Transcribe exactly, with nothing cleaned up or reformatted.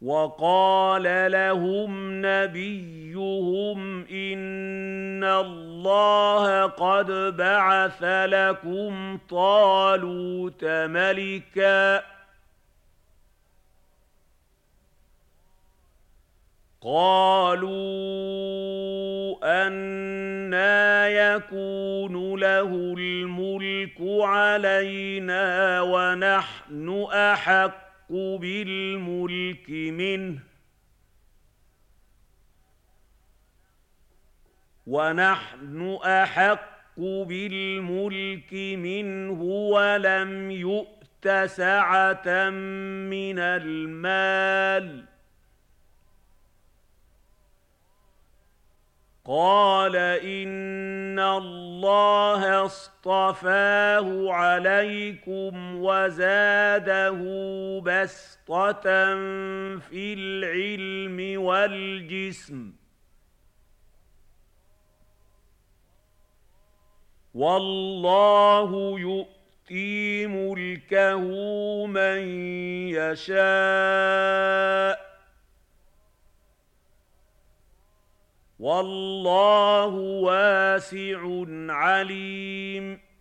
وقال لهم نبيهم إن الله قد بعث لكم طالوت ملكا قالوا أنى يكون له الملك علينا ونحن أحق بالملك منه ونحن أحق بالملك منه ولم يؤت سعة من المال قال إن الله اصطفاه عليكم وزاده بسطة في العلم والجسم والله يؤتي ملكه من يشاء والله واسع عليم